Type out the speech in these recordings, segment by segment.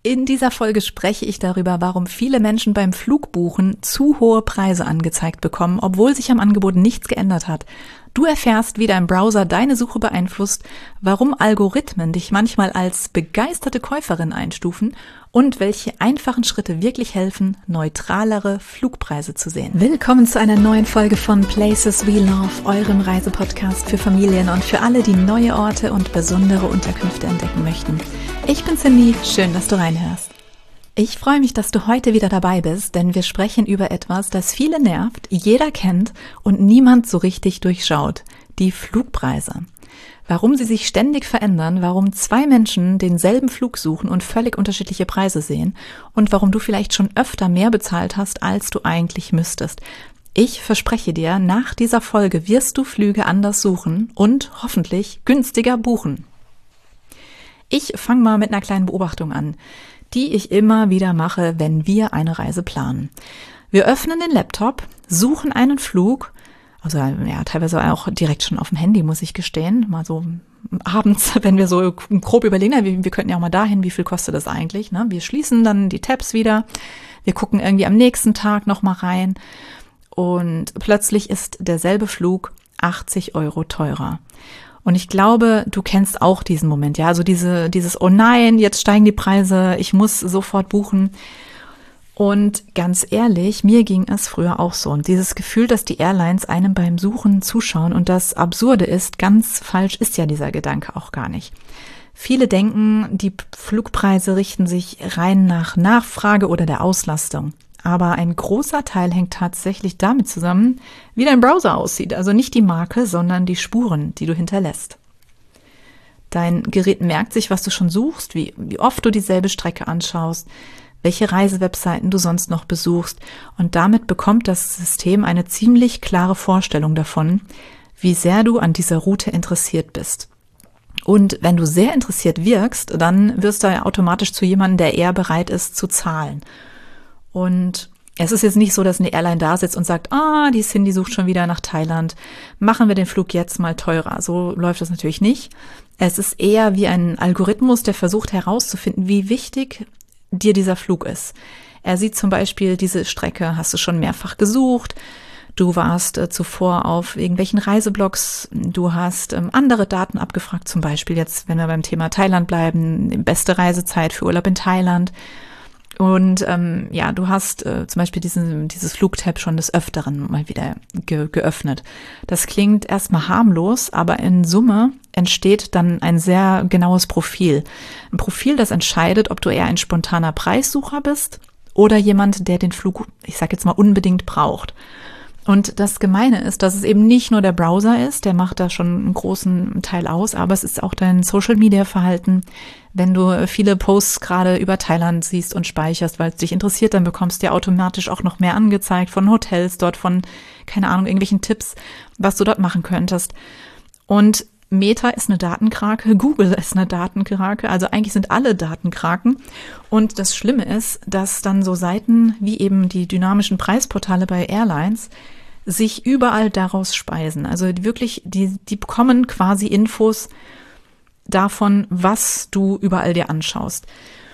In dieser Folge spreche ich darüber, warum viele Menschen beim Flugbuchen zu hohe Preise angezeigt bekommen, obwohl sich am Angebot nichts geändert hat. Du erfährst, wie dein Browser deine Suche beeinflusst, warum Algorithmen dich manchmal als begeisterte Käuferin einstufen und welche einfachen Schritte wirklich helfen, neutralere Flugpreise zu sehen. Willkommen zu einer neuen Folge von Places We Love, eurem Reisepodcast für Familien und für alle, die neue Orte und besondere Unterkünfte entdecken möchten. Ich bin Cindy, schön, dass du reinhörst. Ich freue mich, dass du heute wieder dabei bist, denn wir sprechen über etwas, das viele nervt, jeder kennt und niemand so richtig durchschaut: die Flugpreise. Warum sie sich ständig verändern, warum zwei Menschen denselben Flug suchen und völlig unterschiedliche Preise sehen und warum du vielleicht schon öfter mehr bezahlt hast, als du eigentlich müsstest. Ich verspreche dir, nach dieser Folge wirst du Flüge anders suchen und hoffentlich günstiger buchen. Ich fange mal mit einer kleinen Beobachtung an, die ich immer wieder mache, wenn wir eine Reise planen. Wir öffnen den Laptop, suchen einen Flug, also ja, teilweise auch direkt schon auf dem Handy, muss ich gestehen, mal so abends, wenn wir so grob überlegen, wir könnten ja auch mal dahin, wie viel kostet das eigentlich, ne? Wir schließen dann die Tabs wieder, wir gucken irgendwie am nächsten Tag nochmal rein und plötzlich ist derselbe Flug 80 € teurer. Und ich glaube, du kennst auch diesen Moment, ja, also dieses oh nein, jetzt steigen die Preise, ich muss sofort buchen. Und ganz ehrlich, mir ging es früher auch so. Und dieses Gefühl, dass die Airlines einem beim Suchen zuschauen und das Absurde ist, ganz falsch ist ja dieser Gedanke auch gar nicht. Viele denken, die Flugpreise richten sich rein nach Nachfrage oder der Auslastung. Aber ein großer Teil hängt tatsächlich damit zusammen, wie dein Browser aussieht. Also nicht die Marke, sondern die Spuren, die du hinterlässt. Dein Gerät merkt sich, was du schon suchst, wie oft du dieselbe Strecke anschaust, welche Reisewebseiten du sonst noch besuchst. Und damit bekommt das System eine ziemlich klare Vorstellung davon, wie sehr du an dieser Route interessiert bist. Und wenn du sehr interessiert wirkst, dann wirst du ja automatisch zu jemandem, der eher bereit ist zu zahlen. Und es ist jetzt nicht so, dass eine Airline da sitzt und sagt, die Cindy sucht schon wieder nach Thailand, machen wir den Flug jetzt mal teurer. So läuft das natürlich nicht. Es ist eher wie ein Algorithmus, der versucht herauszufinden, wie wichtig dir dieser Flug ist. Er sieht zum Beispiel, diese Strecke hast du schon mehrfach gesucht, du warst zuvor auf irgendwelchen Reiseblogs, du hast andere Daten abgefragt, zum Beispiel jetzt, wenn wir beim Thema Thailand bleiben, beste Reisezeit für Urlaub in Thailand. Und du hast zum Beispiel dieses Flugtab schon des Öfteren mal wieder geöffnet. Das klingt erstmal harmlos, aber in Summe entsteht dann ein sehr genaues Profil. Ein Profil, das entscheidet, ob du eher ein spontaner Preissucher bist oder jemand, der den Flug, ich sag jetzt mal, unbedingt braucht. Und das Gemeine ist, dass es eben nicht nur der Browser ist, der macht da schon einen großen Teil aus, aber es ist auch dein Social-Media-Verhalten. Wenn du viele Posts gerade über Thailand siehst und speicherst, weil es dich interessiert, dann bekommst du ja automatisch auch noch mehr angezeigt von Hotels dort, von, keine Ahnung, irgendwelchen Tipps, was du dort machen könntest. Und Meta ist eine Datenkrake, Google ist eine Datenkrake, also eigentlich sind alle Datenkraken. Und das Schlimme ist, dass dann so Seiten wie eben die dynamischen Preisportale bei Airlines sich überall daraus speisen. Also die bekommen quasi Infos davon, was du überall dir anschaust.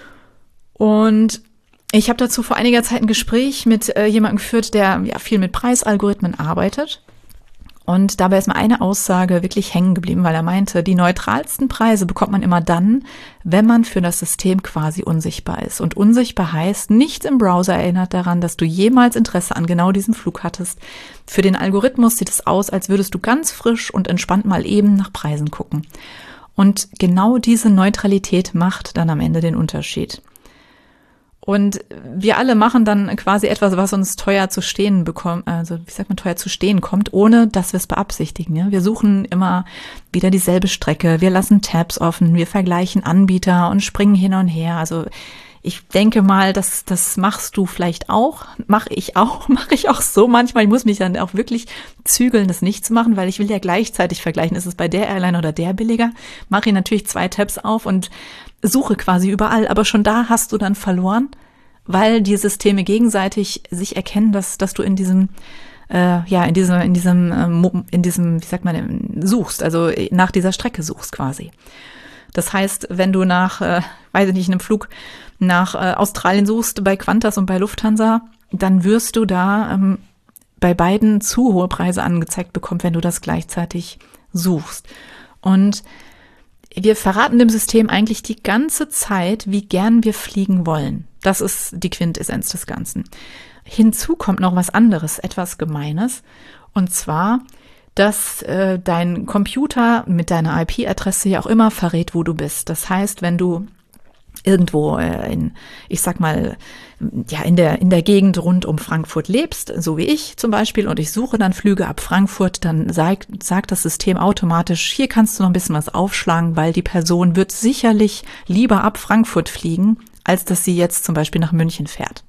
Und ich habe dazu vor einiger Zeit ein Gespräch mit jemandem geführt, der ja viel mit Preisalgorithmen arbeitet. Und dabei ist mir eine Aussage wirklich hängen geblieben, weil er meinte, die neutralsten Preise bekommt man immer dann, wenn man für das System quasi unsichtbar ist. Und unsichtbar heißt, nichts im Browser erinnert daran, dass du jemals Interesse an genau diesem Flug hattest. Für den Algorithmus sieht es aus, als würdest du ganz frisch und entspannt mal eben nach Preisen gucken. Und genau diese Neutralität macht dann am Ende den Unterschied. Und wir alle machen dann quasi etwas, was uns teuer zu stehen kommt, ohne dass wir es beabsichtigen. Ja? Wir suchen immer wieder dieselbe Strecke, wir lassen Tabs offen, wir vergleichen Anbieter und springen hin und her. Also ich denke mal, das machst du vielleicht auch, mache ich auch so manchmal. Ich muss mich dann auch wirklich zügeln, das nicht zu machen, weil ich will ja gleichzeitig vergleichen, ist es bei der Airline oder der billiger. Mache ich natürlich 2 Tabs auf und suche quasi überall, aber schon da hast du dann verloren, weil die Systeme gegenseitig sich erkennen, dass du in diesem suchst, also nach dieser Strecke suchst quasi. Das heißt, wenn du nach, einem Flug nach Australien suchst bei Qantas und bei Lufthansa, dann wirst du da bei beiden zu hohe Preise angezeigt bekommen, wenn du das gleichzeitig suchst. Und wir verraten dem System eigentlich die ganze Zeit, wie gern wir fliegen wollen. Das ist die Quintessenz des Ganzen. Hinzu kommt noch was anderes, etwas Gemeines. Und zwar, dass dein Computer mit deiner IP-Adresse ja auch immer verrät, wo du bist. Das heißt, wenn du irgendwo in der Gegend rund um Frankfurt lebst, so wie ich zum Beispiel, und ich suche dann Flüge ab Frankfurt, dann sagt das System automatisch, hier kannst du noch ein bisschen was aufschlagen, weil die Person wird sicherlich lieber ab Frankfurt fliegen, als dass sie jetzt zum Beispiel nach München fährt.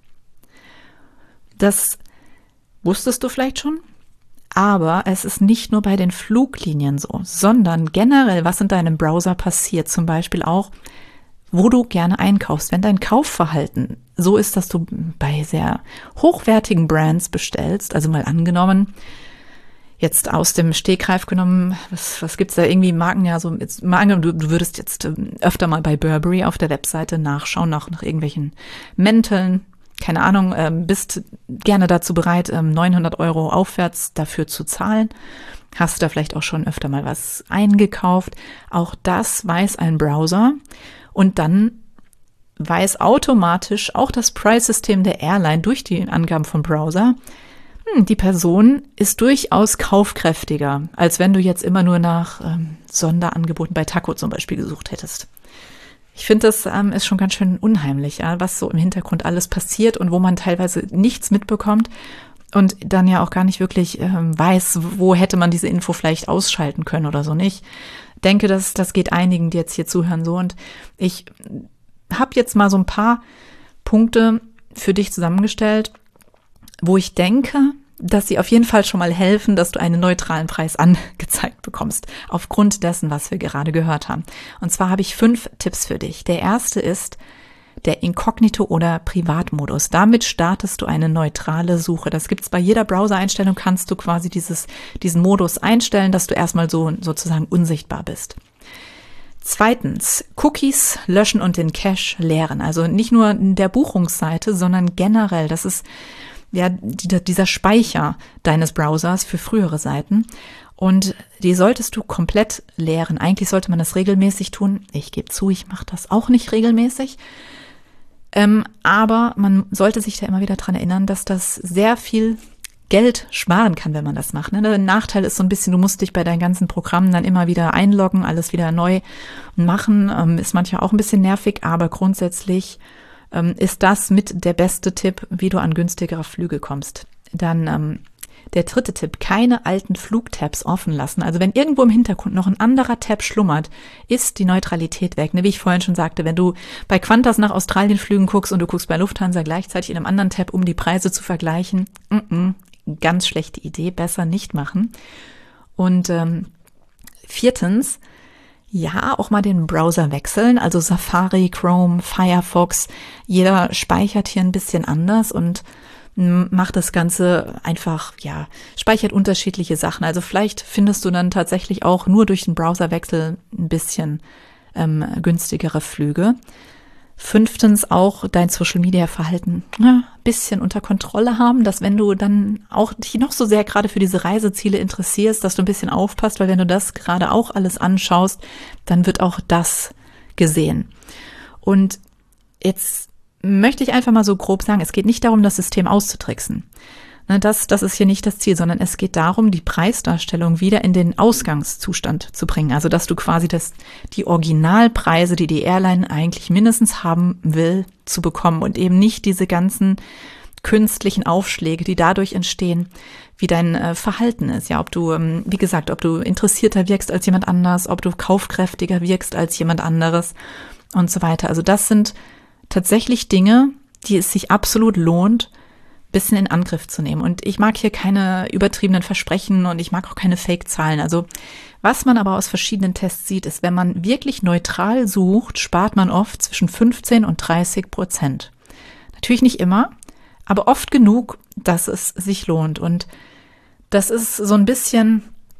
Das wusstest du vielleicht schon, aber es ist nicht nur bei den Fluglinien so, sondern generell, was in deinem Browser passiert, zum Beispiel auch, wo du gerne einkaufst. Wenn dein Kaufverhalten so ist, dass du bei sehr hochwertigen Brands bestellst, also mal angenommen, jetzt aus dem Stegreif genommen, was gibt's da irgendwie Marken, ja so, jetzt, mal angenommen, du würdest jetzt öfter mal bei Burberry auf der Webseite nachschauen, nach irgendwelchen Mänteln, keine Ahnung, bist gerne dazu bereit, 900 € aufwärts dafür zu zahlen. Hast du da vielleicht auch schon öfter mal was eingekauft? Auch das weiß ein Browser. Und dann weiß automatisch auch das Preissystem der Airline durch die Angaben vom Browser, die Person ist durchaus kaufkräftiger, als wenn du jetzt immer nur nach Sonderangeboten bei Taco zum Beispiel gesucht hättest. Ich finde, das ist schon ganz schön unheimlich, ja, was so im Hintergrund alles passiert und wo man teilweise nichts mitbekommt und dann ja auch gar nicht wirklich weiß, wo hätte man diese Info vielleicht ausschalten können oder so nicht. Denke, das geht einigen, die jetzt hier zuhören, so. Und ich habe jetzt mal so ein paar Punkte für dich zusammengestellt, wo ich denke, dass sie auf jeden Fall schon mal helfen, dass du einen neutralen Preis angezeigt bekommst, aufgrund dessen, was wir gerade gehört haben. Und zwar habe ich 5 Tipps für dich. Der erste ist der Inkognito- oder Privatmodus. Damit startest du eine neutrale Suche. Das gibt's bei jeder Browser-Einstellung, kannst du quasi diesen Modus einstellen, dass du erstmal sozusagen unsichtbar bist. Zweitens, Cookies löschen und den Cache leeren. Also nicht nur in der Buchungsseite, sondern generell. Das ist ja dieser Speicher deines Browsers für frühere Seiten. Und die solltest du komplett leeren. Eigentlich sollte man das regelmäßig tun. Ich gebe zu, ich mache das auch nicht regelmäßig. Aber man sollte sich da immer wieder dran erinnern, dass das sehr viel Geld sparen kann, wenn man das macht. Der Nachteil ist so ein bisschen, du musst dich bei deinen ganzen Programmen dann immer wieder einloggen, alles wieder neu machen. Ist manchmal auch ein bisschen nervig, aber grundsätzlich ist das mit der beste Tipp, wie du an günstigere Flüge kommst. Dann der dritte Tipp, keine alten Flugtabs offen lassen. Also wenn irgendwo im Hintergrund noch ein anderer Tab schlummert, ist die Neutralität weg. Wie ich vorhin schon sagte, wenn du bei Qantas nach Australien Flügen guckst und du guckst bei Lufthansa gleichzeitig in einem anderen Tab, um die Preise zu vergleichen, ganz schlechte Idee, besser nicht machen. Und viertens, ja, auch mal den Browser wechseln, also Safari, Chrome, Firefox, jeder speichert hier ein bisschen anders und macht das Ganze einfach, ja, speichert unterschiedliche Sachen. Also vielleicht findest du dann tatsächlich auch nur durch den Browserwechsel ein bisschen günstigere Flüge. Fünftens auch dein Social-Media-Verhalten ein bisschen unter Kontrolle haben, dass wenn du dann auch dich noch so sehr gerade für diese Reiseziele interessierst, dass du ein bisschen aufpasst, weil wenn du das gerade auch alles anschaust, dann wird auch das gesehen. Und jetzt möchte ich einfach mal so grob sagen, es geht nicht darum, das System auszutricksen. Das ist hier nicht das Ziel, sondern es geht darum, die Preisdarstellung wieder in den Ausgangszustand zu bringen. Also, dass du quasi die Originalpreise, die die Airline eigentlich mindestens haben will, zu bekommen und eben nicht diese ganzen künstlichen Aufschläge, die dadurch entstehen, wie dein Verhalten ist. Ja, ob du, wie gesagt, ob du interessierter wirkst als jemand anders, ob du kaufkräftiger wirkst als jemand anderes und so weiter. Also, das sind tatsächlich Dinge, die es sich absolut lohnt, bisschen in Angriff zu nehmen. Und ich mag hier keine übertriebenen Versprechen und ich mag auch keine Fake-Zahlen. Also was man aber aus verschiedenen Tests sieht, ist, wenn man wirklich neutral sucht, spart man oft zwischen 15% und 30%. Natürlich nicht immer, aber oft genug, dass es sich lohnt. Und das ist so ein bisschen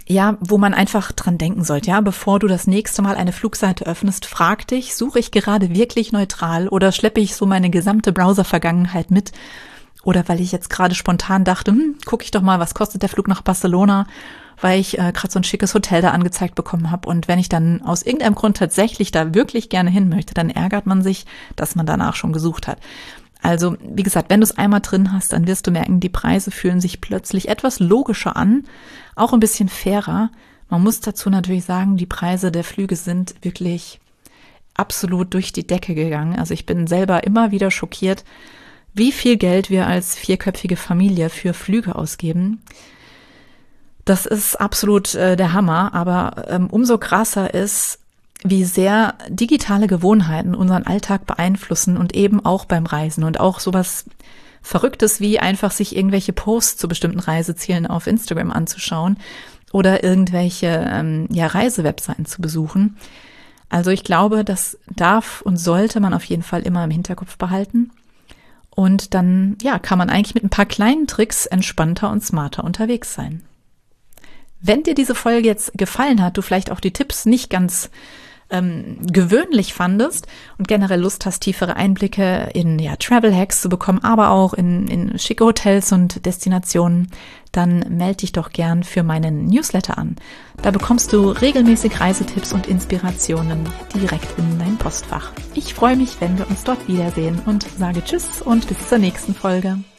ja, wo man einfach dran denken sollte, ja, bevor du das nächste Mal eine Flugseite öffnest, frag dich, suche ich gerade wirklich neutral oder schleppe ich so meine gesamte Browser-Vergangenheit mit? Oder weil ich jetzt gerade spontan dachte, gucke ich doch mal, was kostet der Flug nach Barcelona, weil ich gerade so ein schickes Hotel da angezeigt bekommen habe. Und wenn ich dann aus irgendeinem Grund tatsächlich da wirklich gerne hin möchte, dann ärgert man sich, dass man danach schon gesucht hat. Also, wie gesagt, wenn du es einmal drin hast, dann wirst du merken, die Preise fühlen sich plötzlich etwas logischer an, auch ein bisschen fairer. Man muss dazu natürlich sagen, die Preise der Flüge sind wirklich absolut durch die Decke gegangen. Also ich bin selber immer wieder schockiert, wie viel Geld wir als 4-köpfige Familie für Flüge ausgeben. Das ist absolut der Hammer, aber umso krasser ist, wie sehr digitale Gewohnheiten unseren Alltag beeinflussen und eben auch beim Reisen und auch sowas Verrücktes wie einfach sich irgendwelche Posts zu bestimmten Reisezielen auf Instagram anzuschauen oder irgendwelche Reisewebseiten zu besuchen. Also ich glaube, das darf und sollte man auf jeden Fall immer im Hinterkopf behalten. Und dann kann man eigentlich mit ein paar kleinen Tricks entspannter und smarter unterwegs sein. Wenn dir diese Folge jetzt gefallen hat, du vielleicht auch die Tipps nicht ganz gewöhnlich fandest und generell Lust hast, tiefere Einblicke in Travel Hacks zu bekommen, aber auch in schicke Hotels und Destinationen, dann melde dich doch gern für meinen Newsletter an. Da bekommst du regelmäßig Reisetipps und Inspirationen direkt in dein Postfach. Ich freue mich, wenn wir uns dort wiedersehen und sage Tschüss und bis zur nächsten Folge.